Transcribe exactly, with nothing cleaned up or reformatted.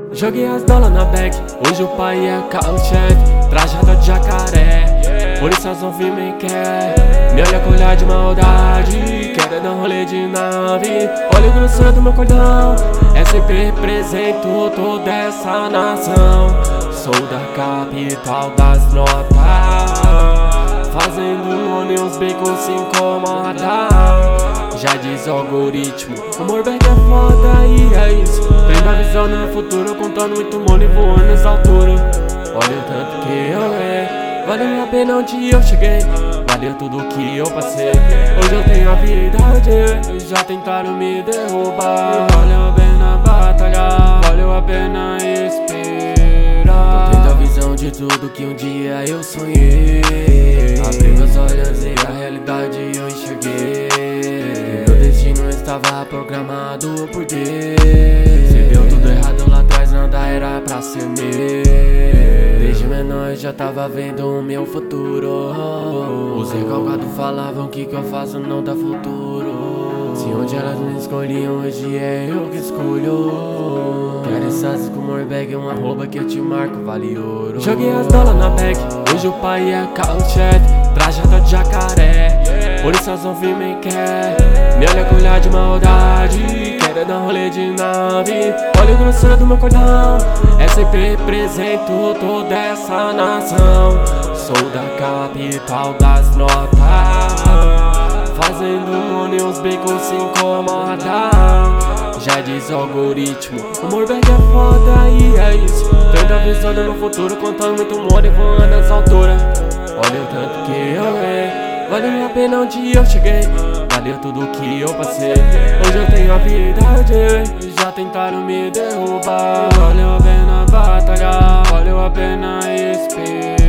Joguei as dólar na bag, hoje o pai é carro check, trajada de jacaré, por isso as ouvi me quer. Me olha com olhar de maldade, quer dar um rolê de nave. Olha o grossura do meu cordão, é sempre represento toda essa nação. Sou da capital das notas, fazendo money, os bacon se incomoda. Já diz o algoritmo, o Morbeg é foda e é isso. Tendo a visão no meu futuro, contando muito money, voando nas alturas. Olha o tanto que eu errei, valeu a pena onde eu cheguei, valeu tudo que eu passei. Hoje eu tenho a habilidade, já tentaram me derrubar. Valeu a pena batalhar, valeu a pena esperar. Tô tendo a visão de tudo que um dia eu sonhei. Abri meus olhos e a realidade eu enxerguei. Meu destino estava programado por Deus. Se deu tudo errado lá atrás, nada era pra ser meu. Desde menor eu já tava vendo o meu futuro. Os recalcados falavam que que eu faço não dá futuro. Se onde elas me escolhiam, hoje é eu que escolho. Quero essas com Morbeg, um arroba que eu te marco, vale ouro. Joguei as dólar na bag, hoje o pai é carro check, trajada de jacaré, por isso as ouvi me quer. Me olha com olhar de maldade, quer dar um rolê de nave. Olha o grossura do meu cordão, é sempre represento toda essa nação. Sou da capital das notas, fazendo money, os bacon se incomoda. Já diz o algoritmo, o Morbeg é foda e é isso. Tendo a visão do meu futuro, contando muito money, voando nas alturas. Olha o tanto que eu errei, valeu a pena onde eu cheguei, valeu tudo que eu passei. Hoje eu tenho a habilidade, já tentaram me derrubar. Valeu a pena batalhar, valeu a pena esperar.